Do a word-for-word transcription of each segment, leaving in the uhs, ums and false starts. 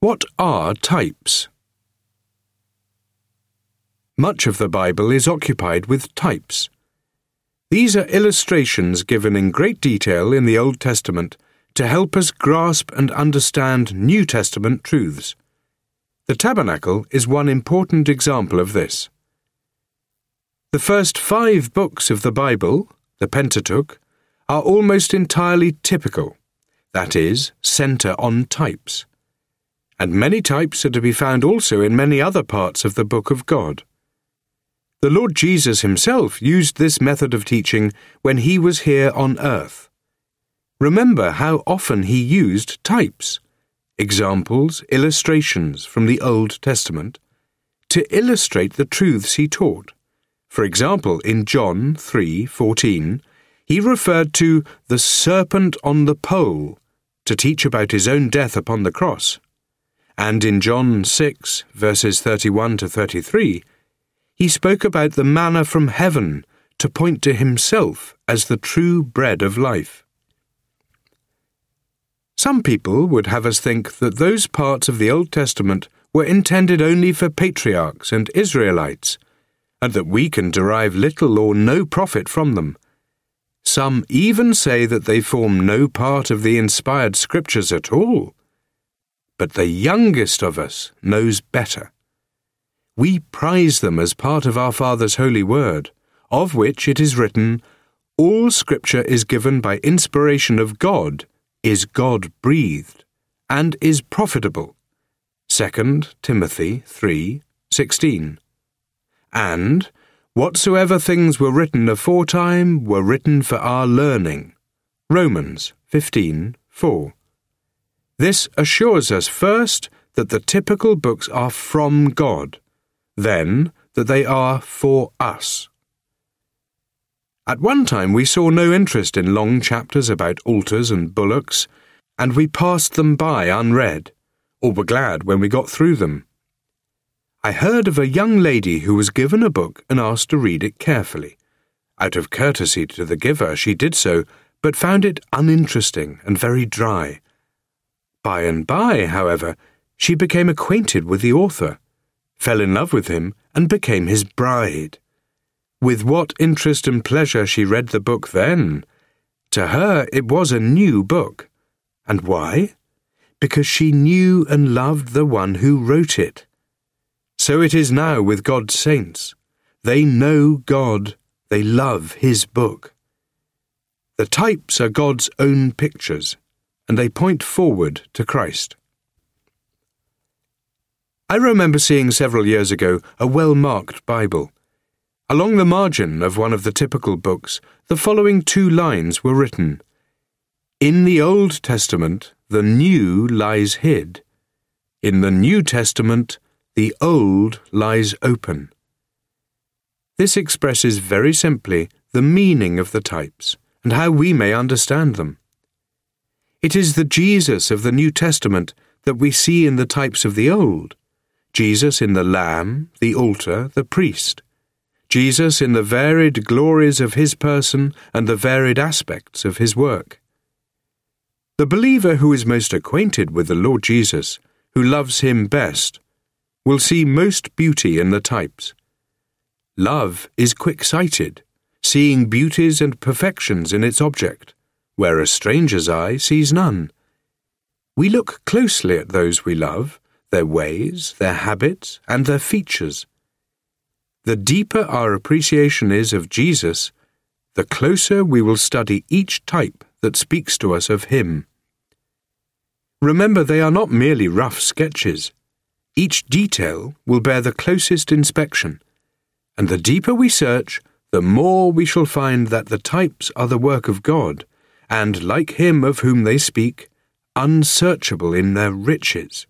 What are types? Much of the Bible is occupied with types. These are illustrations given in great detail in the Old Testament to help us grasp and understand New Testament truths. The tabernacle is one important example of this. The first five books of the Bible, the Pentateuch, are almost entirely typical, that is, center on types. And many types are to be found also in many other parts of the Book of God. The Lord Jesus himself used this method of teaching when he was here on earth. Remember how often he used types, examples, illustrations from the Old Testament, to illustrate the truths he taught. For example, in John three fourteen, he referred to the serpent on the pole to teach about his own death upon the cross. And in John six, verses thirty-one to thirty-three, he spoke about the manna from heaven to point to himself as the true bread of life. Some people would have us think that those parts of the Old Testament were intended only for patriarchs and Israelites, and that we can derive little or no profit from them. Some even say that they form no part of the inspired scriptures at all. But the youngest of us knows better. We prize them as part of our Father's holy word, of which it is written, "All scripture is given by inspiration of God, is God-breathed, and is profitable." Second Timothy three sixteen. And, "Whatsoever things were written aforetime were written for our learning." Romans fifteen four. This assures us first that the typical books are from God, then that they are for us. At one time we saw no interest in long chapters about altars and bullocks, and we passed them by unread, or were glad when we got through them. I heard of a young lady who was given a book and asked to read it carefully. Out of courtesy to the giver, she did so, but found it uninteresting and very dry. By and by, however, she became acquainted with the author, fell in love with him, and became his bride. With what interest and pleasure she read the book then! To her it was a new book. And why? Because she knew and loved the one who wrote it. So it is now with God's saints. They know God, they love his book. The types are God's own pictures, and they point forward to Christ. I remember seeing several years ago a well-marked Bible. Along the margin of one of the typical books, the following two lines were written: "In the Old Testament, the new lies hid. In the New Testament, the old lies open." This expresses very simply the meaning of the types and how we may understand them. It is the Jesus of the New Testament that we see in the types of the Old. Jesus in the Lamb, the altar, the priest. Jesus in the varied glories of his person and the varied aspects of his work. The believer who is most acquainted with the Lord Jesus, who loves him best, will see most beauty in the types. Love is quick-sighted, seeing beauties and perfections in its object, where a stranger's eye sees none. We look closely at those we love, their ways, their habits, and their features. The deeper our appreciation is of Jesus, the closer we will study each type that speaks to us of him. Remember, they are not merely rough sketches. Each detail will bear the closest inspection, and the deeper we search, the more we shall find that the types are the work of God, and, like him of whom they speak, unsearchable in their riches.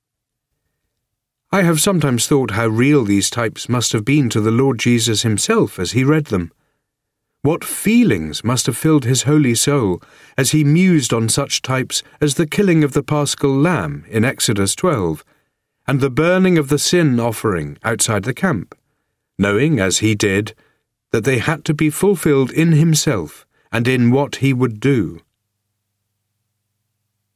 I have sometimes thought how real these types must have been to the Lord Jesus himself as he read them. What feelings must have filled his holy soul as he mused on such types as the killing of the paschal lamb in Exodus twelve, and the burning of the sin offering outside the camp, knowing, as he did, that they had to be fulfilled in himself and in what he would do.